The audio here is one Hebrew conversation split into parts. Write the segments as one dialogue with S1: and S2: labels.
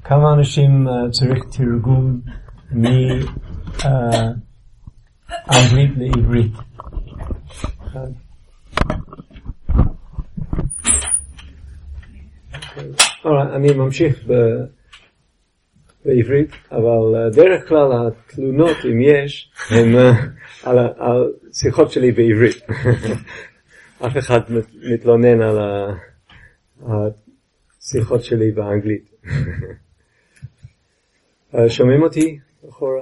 S1: כמה אנשים צריך תרגום מאנגלית לעברית? אני ממשיך בעברית, אבל דרך כלל התלונות, אם יש, הן על שיחות שלי בעברית. אף אחד מתלונן על השיחות שלי באנגלית. שומעים אותי אחורה?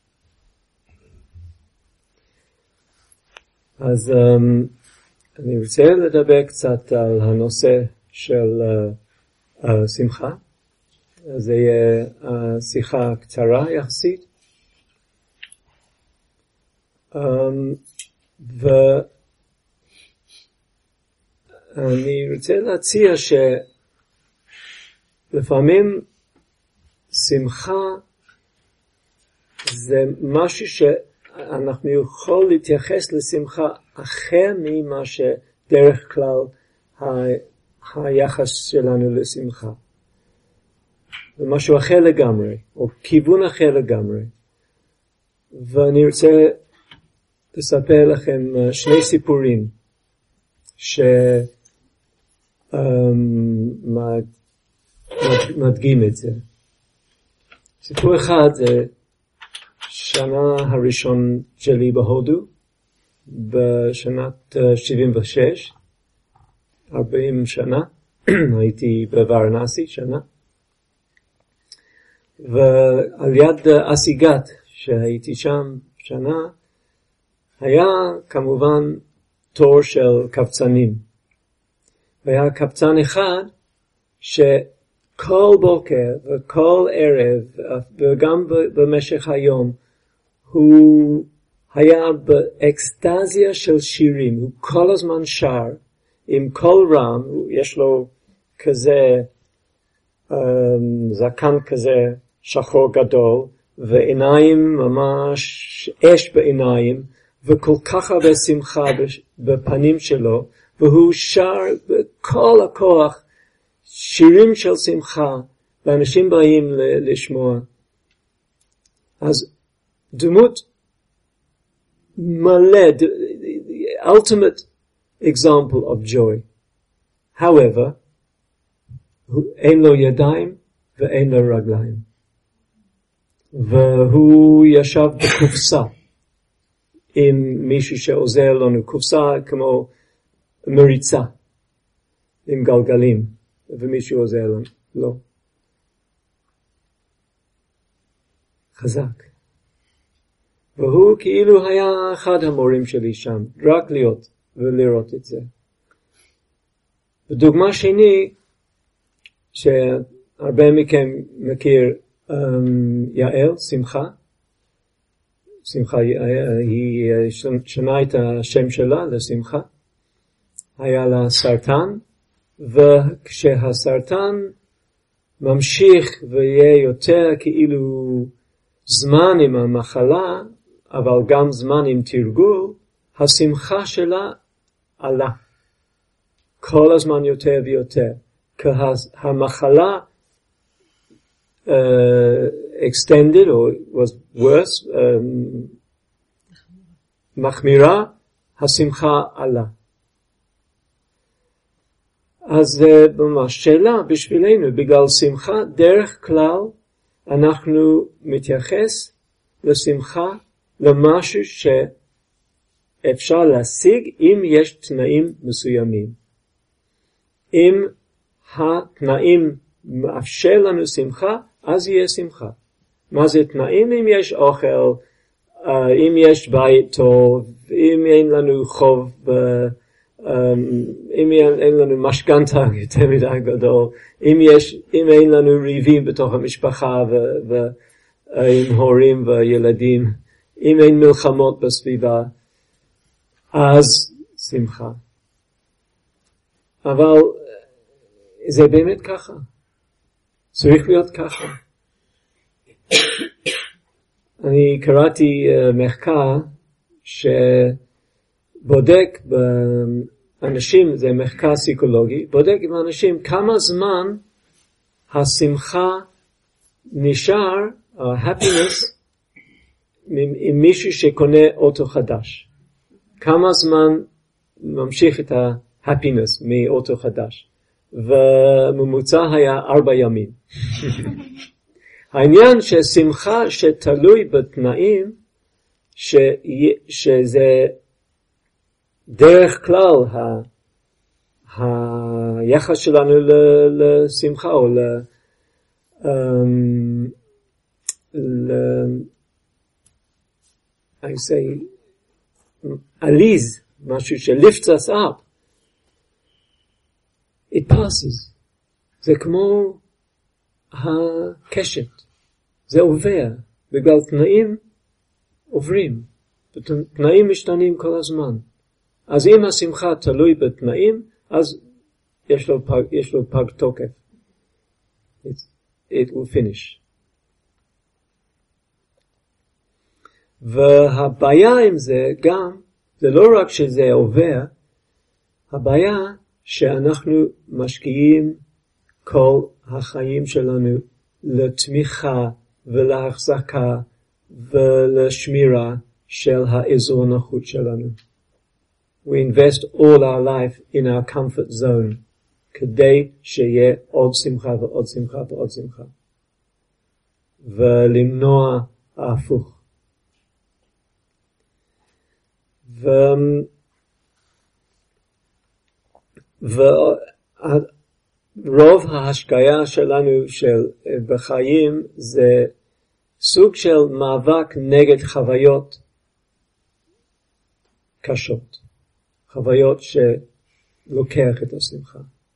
S1: אז אני רוצה לדבר קצת על הנושא של שמחה. זה יהיה שיחה קצרה יחסית. ואני רוצה להציע שלפעמים שמחה זה משהו שאנחנו יכול להתייחס לשמחה אחר ממה שדרך כלל היחס שלנו לשמחה. זה משהו אחר לגמרי, או כיוון אחר לגמרי. ואני רוצה לספר לכם שני סיפורים שמדגים את זה. סיפור אחד זה שנה הראשון שלי בהודו, בשנת 76, 40 שנה, הייתי בוורנסי שנה, ועל יד אסיגת שהייתי שם שנה, היה כמובן תור של קבצנים. והיה קבצן אחד שכל בוקר וכל ערב וגם במשך היום הוא היה באקסטזיה של שירים. הוא כל הזמן שר עם קול רם, יש לו כזה זקן כזה שחור גדול ועיניים ממש אש בעיניים וכל כך הרבה שמחה בפנים שלו, והוא שר בכל הכוח שירים של שמחה ואנשים באים לשמוע. אז דמות מלא, the ultimate example of joy. However, אין לו ידיים ואין לו רגליים. והוא ישב בקופסה עם מישהו שעוזר לנו, קופסה כמו מריצה עם גלגלים, ומישהו עוזר לנו. לא. חזק. והוא כאילו היה אחד המורים שלי שם, רק להיות ולראות את זה. ודוגמה שני, שהרבה מכם מכיר, יעל, שמחה היא שנה את השם שלה לשמחה. היה לה סרטן, וכשהסרטן ממשיך ויהיה יותר כאילו זמן עם המחלה, אבל גם זמן עם תרגול, השמחה שלה עלה. כל הזמן יותר ויותר. כי המחלה extended or was worse, מחמירה, השמחה עלה. אז זה ממש שאלה בשבילנו, בגלל שמחה, דרך כלל אנחנו מתייחס לשמחה למשהו שאפשר להשיג אם יש תנאים מסוימים. אם התנאים מאפשר לנו שמחה, אז יהיה שמחה. מה זה תנאים? אם יש אוכל, אם יש בית טוב, אם אין לנו חוב, אם אין לנו משכנתה יותר מדי גדול, אם אין לנו ריבים בתוך המשפחה ועם הורים וילדים, אם אין מלחמות בסביבה, אז שמחה. אבל זה באמת ככה. צריך להיות ככה. אני קראתי מחקר שבודק באנשים, זה מחקר פסיכולוגי, בודק עם אנשים כמה זמן השמחה נשאר happiness עם מישהו שקונה אוטו חדש. כמה זמן ממשיך את happiness מאוטו חדש? וממוצע היה 4 ימים. העניין ששמחה שתלוי בתנאים, שזה דרך כלל היחס שלנו לשמחה, או I say, עליז, משהו ש-lifts us up, it passes. זה כמו הקשת, זה עובר, בגלל תנאים עוברים, תנאים משתנים כל הזמן. אז אם השמחה תלוי בתנאים, אז יש לו פג תוקף. It will finish. והבעיה עם זה גם, זה לא רק שזה עובר, הבעיה שאנחנו משקיעים כל החיים שלנו לתמיכה ולהחזקה ולשמירה של האזור הנוחות שלנו. We invest all our life in our comfort zone, כדי שיהיה עוד שמחה ועוד שמחה ועוד שמחה. ולמנוע ההפוך. ורוב ההשקעה שלנו בחיים זה סוג של מאבק נגד חוויות קשות. חוויות שלוקח את השמחה.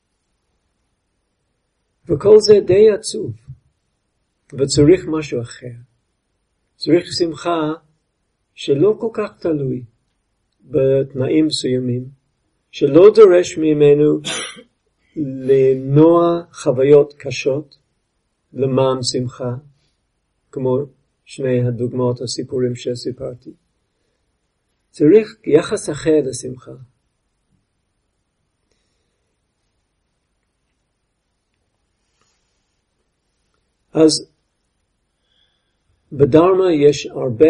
S1: וכל זה די עצוב. וצריך משהו אחר. צריך שמחה שלא כל כך תלוי בתנאים מסוימים, שלא דורש ממנו למנוע חוויות קשות למען שמחה, כמו שני הדוגמאות הסיפורים שסיפרתי. צריך יחס אחר לשמחה. אז בדרמה יש הרבה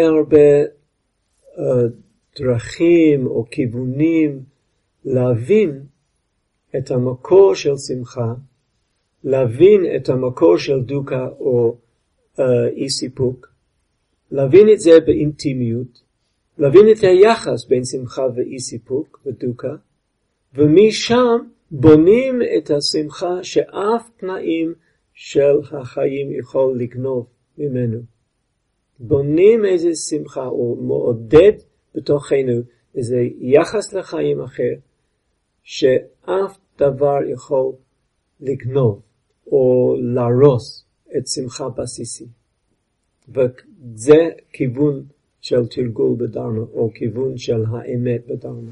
S1: דרכים או כיוונים להבין את המקור של שמחה, להבין את המקור של דוקה או אי סיפוק, להבין את זה באינטימיות, להבין את היחס בין שמחה ואי סיפוק ודוקה, ומשם בונים את השמחה שאף תנאים של החיים יכול לגנוב ממנו. בונים איזה שמחה או מעודד בתוכנו איזה יחס לחיים אחר, שאף דבר יכול לגנוב או להרוס את שמחה בסיסי. וזה כיוון של תרגול בדרמה, או כיוון של האמת בדרמה.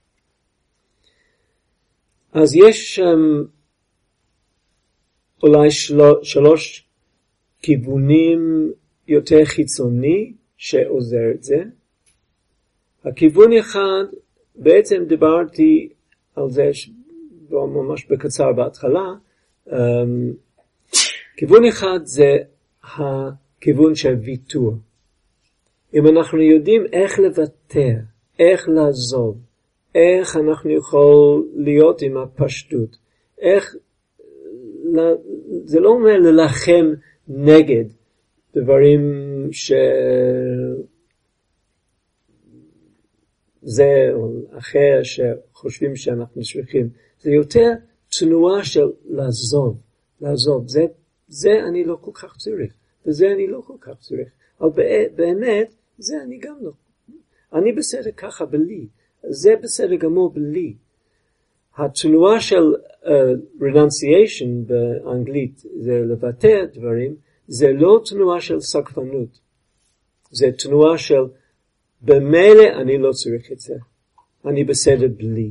S1: אז יש אולי 3 כיוונים יותר חיצוני שעוזר את זה. הכיוון אחד, בעצם דיברתי על זה ממש בקצר בהתחלה, כיוון אחד זה הכיוון של ויתור. אם אנחנו יודעים איך לוותר, איך לעזוב, איך אנחנו יכול להיות עם הפשטות, איך, זה לא אומר ללחם נגד דברים זה או אחר שחושבים שאנחנו צריכים. זה יותר תנועה של לעזוב. זה אני לא כל כך צריך, וזה אני לא כל כך צריך. אבל באמת, זה אני גם לא. אני בסדר ככה בלי. זה בסדר גמור בלי. התנועה של renunciation באנגלית, זה לבטא דברים, זה לא תנועה של סקפנות. זה תנועה של במילא אני לא צריך את זה. אני בסדר בלי.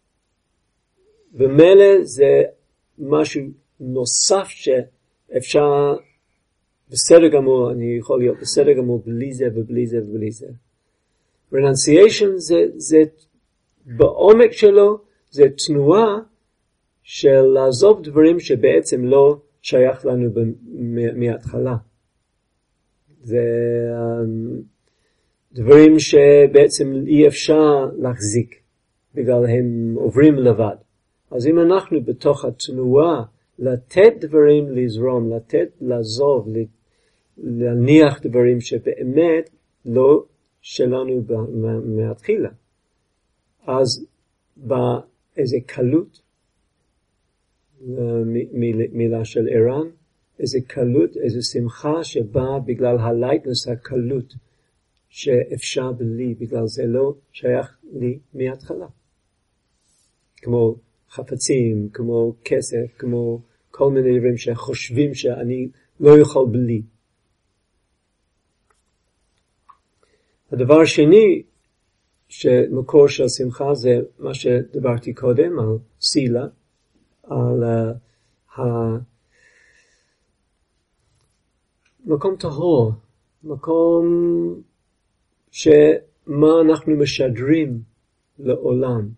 S1: במילא זה משהו נוסף שאפשר בסדר גמור, אני יכול להיות בסדר גמור בלי זה ובלי זה ובלי זה. renunciation זה בעומק שלו, זה תנועה של לעזוב דברים שבעצם לא שייך לנו מההתחלה. זה דברים שבעצם אי אפשר להחזיק, בגלל הם עוברים לבד. אז אם אנחנו בתוך התנועה, לתת דברים לזרום, לעזוב, להניח דברים שבאמת לא שלנו מהתחילה. אז באיזה קלות, מילה של ערן, איזה קלות, איזה שמחה שבאה בגלל הלייטנס, הקלות שאפשר בלי, בגלל זה לא שייך לי מההתחלה. כמו חפצים, כמו כסף, כמו כל מיני דברים שחושבים שאני לא יכול בלי. הדבר השני שמקור של שמחה זה מה שדיברתי קודם, על סילה, על מקום טהור, מקום שמה אנחנו משדרים לעולם,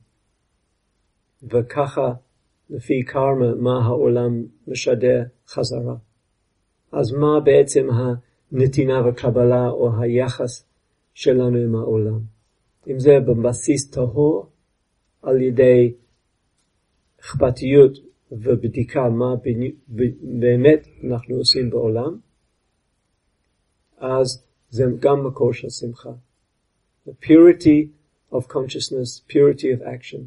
S1: וככה לפי קרמה מה העולם משדר חזרה. אז מה בעצם הנתינה וקבלה או היחס שלנו עם העולם? אם זה בבסיס טהור, על ידי אכפתיות ובדיקה מה באמת אנחנו עושים בעולם, אז זה גם מקור של שמחה. The purity of consciousness, purity of action.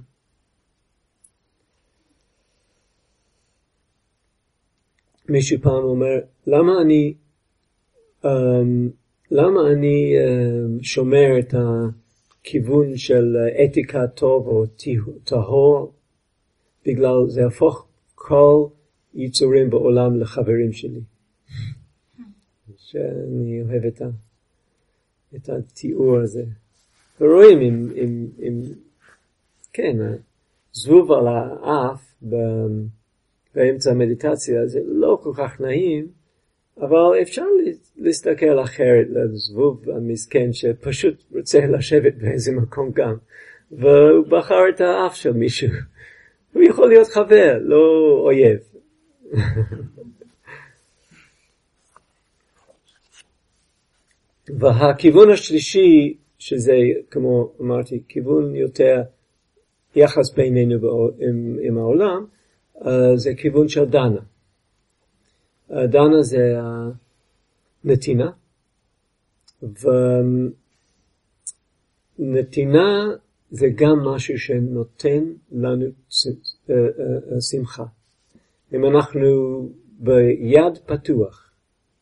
S1: מישהו פעם אומר, למה אני שומר את הכיוון של אתיקה טוב או טהור? בגלל זה הפוך כל יצורים בעולם לחברים שלי. שאני אוהב את התיאור הזה. ורואים כן, זבוב על האף באמצע המדיטציה, זה לא כל כך נעים, אבל אפשר להסתכל אחרת לזבוב המסכן שפשוט רוצה לשבת באיזה מקום גם, והוא בחר את האף של מישהו. הוא יכול להיות חבר, לא אויב. והכיוון השלישי, שזה כמו אמרתי, כיוון יותר יחס בינינו עם העולם, זה כיוון של דנה. דנה זה נתינה, ונתינה זה גם משהו שנותן לנו שמחה. אם אנחנו ביד פתוח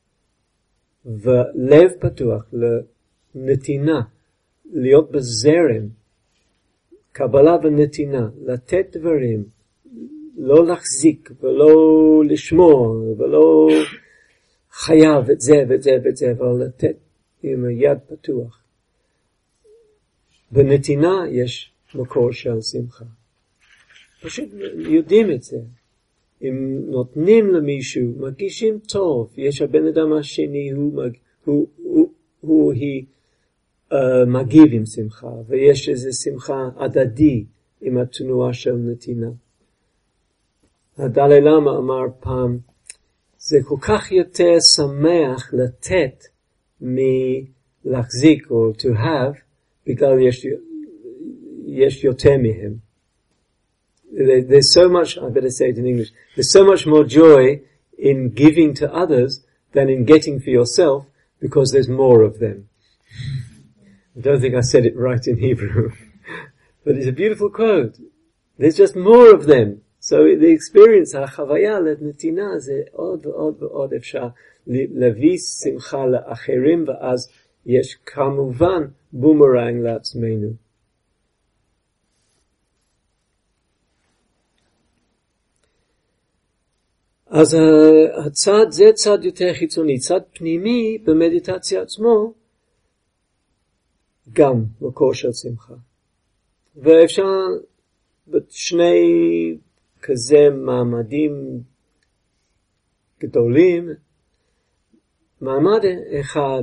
S1: ולב פתוח לנתינה, להיות בזרם, קבלה ונתינה, לתת דברים, לא להחזיק ולא לשמור ולא חייב את זה ואת זה ואת זה, אבל לתת עם היד פתוח. בנתינה יש מקור של שמחה. פשוט יודעים את זה. אם נותנים למישהו, מרגישים טוב, יש הבן אדם השני, היא מגיב עם שמחה, ויש איזו שמחה הדדי עם התנועה של נתינה. הדלי למה אמר פעם, זה כל כך יותר שמח לתת מלהחזיק או to have, בגלל יש יותר מהם. There's so much, I better say it in English, there's so much more joy in giving to others than in getting for yourself, because there's more of them. I don't think I said it right in Hebrew, but it's a beautiful quote. There's just more of them. So the experience, החוויה לנתינה, זה עוד ועוד ועוד אפשר להביא שמחה לאחרים, ואז יש כמובן בומרנג לעצמנו. אז הצד, זה צד יותר חיצוני, צד פנימי במדיטציה עצמו, גם מקור של שמחה. ואפשר בשני כזה מעמדים גדולים, מעמד אחד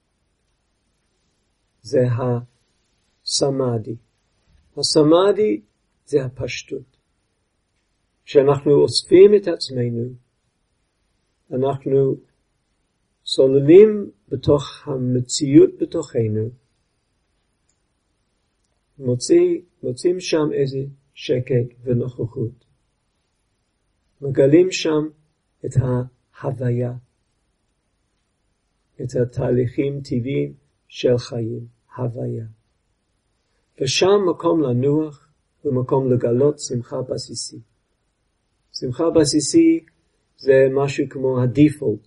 S1: זה הסמאדי. הסמאדי זה הפשטות. כשאנחנו אוספים את עצמנו אנחנו סוללים בתוך המציאות בתוכנו, מוצאים שם איזה שקט ונוכחות. מגלים שם את ההוויה, את התהליכים טבעיים של חיים, הוויה. ושם מקום לנוח ומקום לגלות שמחה בסיסי. שמחה בסיסי זה משהו כמו הדיפולט.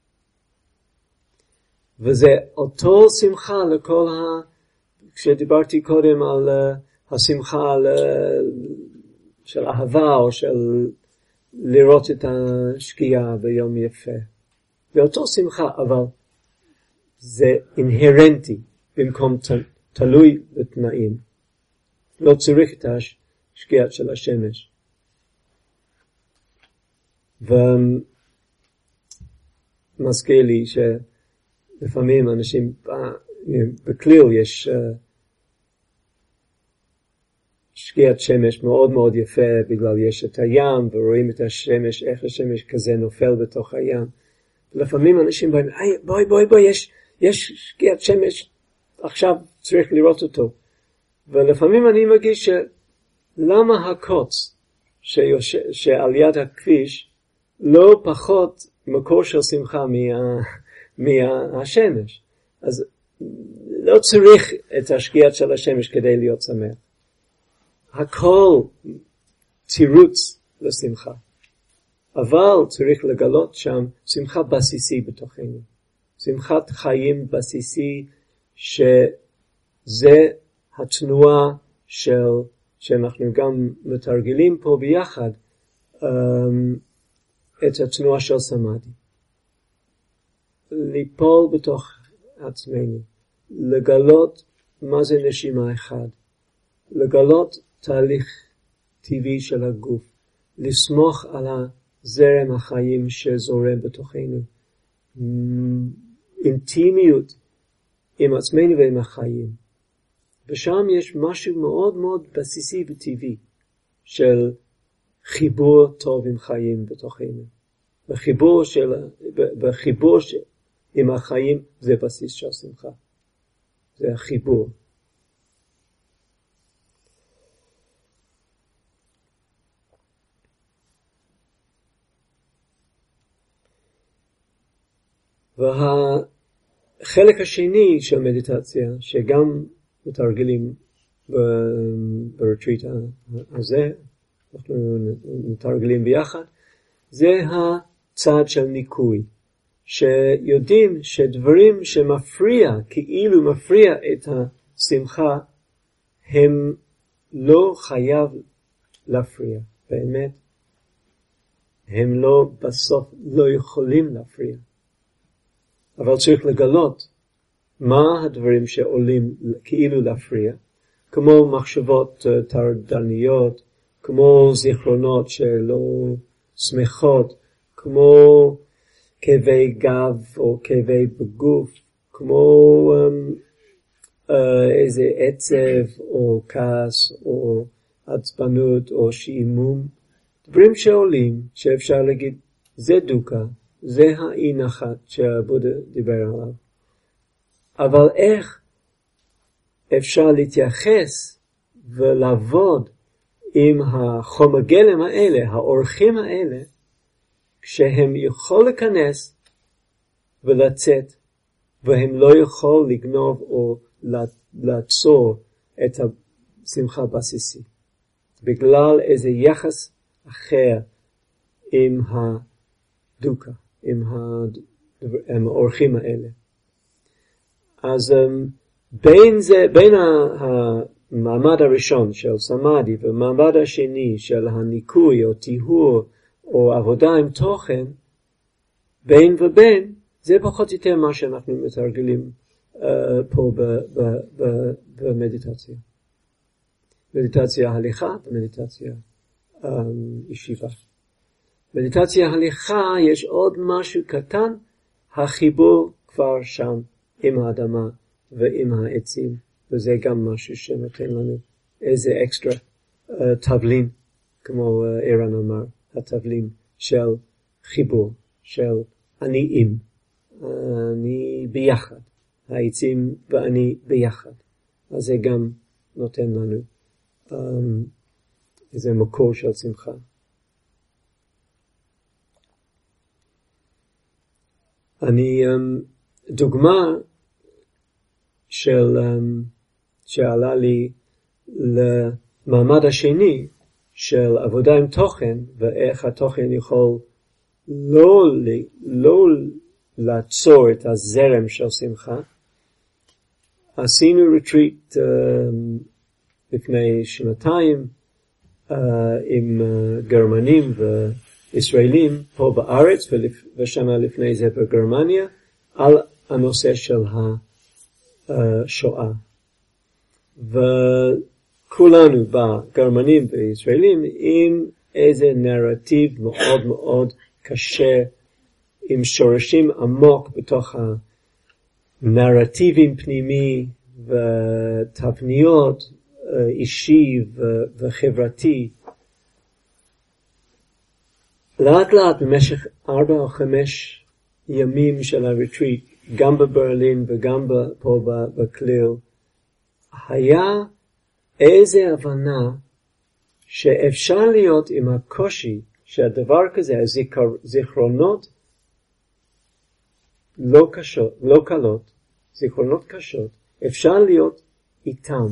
S1: וזה אותו שמחה לכל כשדיברתי קודם על השמחה של אהבה או של לראות את השקיעה ביום יפה. זה אותו שמחה, אבל זה אינהרנטי במקום תלוי בתנאים. לא צריך את השקיעה של השמש. ומזכיר לי שלפעמים אנשים, בכליל יש שקיעת שמש מאוד מאוד יפה, בגלל יש את הים ורואים את השמש, איך השמש כזה נופל בתוך הים. ולפעמים אנשים באים, בואי, יש שקיעת שמש, עכשיו צריך לראות אותו. ולפעמים אני מרגיש למה הקוץ שעל יד הכביש לא פחות מקור של שמחה מהשמש. אז לא צריך את השקיעת של השמש כדי להיות שמח. הכל תירוץ לשמחה. אבל צריך לגלות שם שמחה בסיסי בתוכנו. שמחת חיים בסיסי שזה התנועה שאנחנו גם מתרגלים פה ביחד, את התנועה של סמאדי. ליפול בתוך עצמנו, לגלות מה זה נשימה אחד, לגלות תהליך טבעי של הגוף, לסמוך על הזרם החיים שזורם בתוכנו, אינטימיות עם עצמנו ועם החיים. ושם יש משהו מאוד מאוד בסיסי וטבעי של חיבור טוב עם חיים בתוכנו. בחיבור עם החיים זה בסיס של שמחה. זה החיבור. והחלק השני של מדיטציה, שגם מתרגלים ברטריט הזה, אנחנו מתרגלים ביחד, זה הצד של ניקוי. שיודעים שדברים שמפריע, כאילו מפריע את השמחה, הם לא חייב להפריע. באמת, הם לא בסוף לא יכולים להפריע. אבל צריך לגלות מה הדברים שעולים כאילו להפריע, כמו מחשבות טרדניות, כמו זיכרונות שלא שמחות, כמו כאבי גב או כאבי בגוף, כמו איזה עצב או כעס או עצבנות או שעמום. דברים שעולים שאפשר להגיד, זה דוקה, זה האי נחת שהבודה דיבר עליו. אבל איך אפשר להתייחס ולעבוד עם החומר גלם האלה, האורחים האלה, כשהם יכול להיכנס ולצאת, והם לא יכול לגנוב או לעצור את השמחה בסיסי. בגלל איזה יחס אחר עם הדוקה, עם האורחים האלה. אז בין המעמד הראשון של סמאדי והמעמד השני של הניקוי או טיהור או עבודה עם תוכן, בין ובין, זה פחות או יותר מה שאנחנו מתרגלים פה במדיטציה. מדיטציה הליכה ומדיטציה ישיבה. מדיטציה הליכה יש עוד משהו קטן, החיבור כבר שם עם האדמה ועם העצים, וזה גם משהו שנותן לנו איזה אקסטרה תבלין, כמו אירן אמר, התבלין של חיבור של עניים. אני ביחד. העצים ואני ביחד. אז זה גם נותן לנו איזה מקור של שמחה. דוגמה שעלה לי למעמד השני של עבודה עם תוכן, ואיך התוכן יכול לא לעצור את הזרם של שמחה. עשינו ריטריט לפני שנתיים עם גרמנים וישראלים פה בארץ, ושנה לפני זה בגרמניה, על הנושא של השואה. וכולנו בגרמנים וישראלים עם איזה נרטיב מאוד מאוד קשה, עם שורשים עמוק בתוך הנרטיבים פנימי ותבניות אישי וחברתי. לאט לאט במשך 4 או 5 ימים של הריטריט, גם בברלין וגם פה בכליל, היה איזה הבנה שאפשר להיות עם הקושי שהדבר כזה, זיכרונות לא קלות, זיכרונות קשות, אפשר להיות איתם,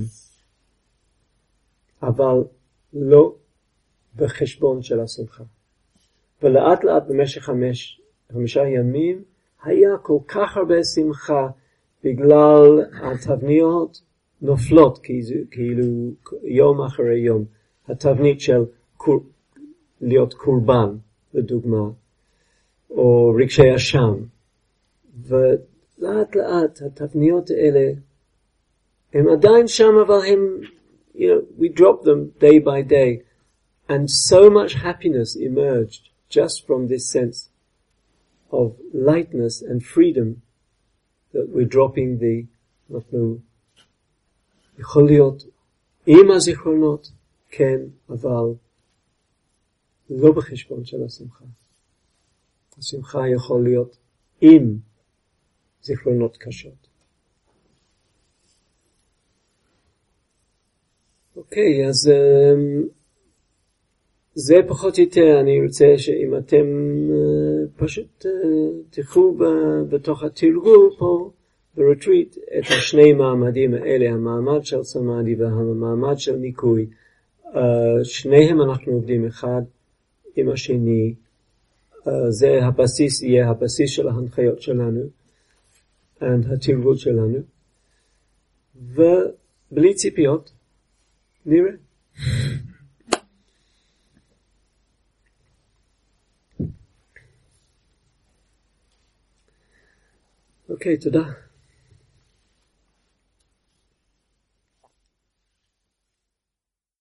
S1: אבל לא בחשבון של השמחה. ולאט לאט במשך 5 ימים היה כל כך הרבה שמחה, בגלל התבניות נופלות כאילו יום אחרי יום. התבנית של להיות קורבן לדוגמה, או רגשי אשם. ולאט לאט התבניות האלה הם עדיין שם, אבל הם, we drop them day by day, and so much happiness emerged just from this sense of lightness and freedom that we're dropping אנחנו יכול להיות עם הזיכרונות, כן, אבל לא בחשבון של השמחה. השמחה יכול להיות עם זיכרונות קשות. אוקיי, אז זה פחות או יותר, אני רוצה שאם אתם פשוט תלכו בתוך התרגול פה בריטריט את השני מעמדים האלה, המעמד של סמאדי והמעמד של ניקוי. שניהם אנחנו עובדים אחד עם השני. זה הבסיס, יהיה הבסיס של ההנחיות שלנו והתרגול שלנו. ובלי ציפיות, נראה. אוקיי, תודה.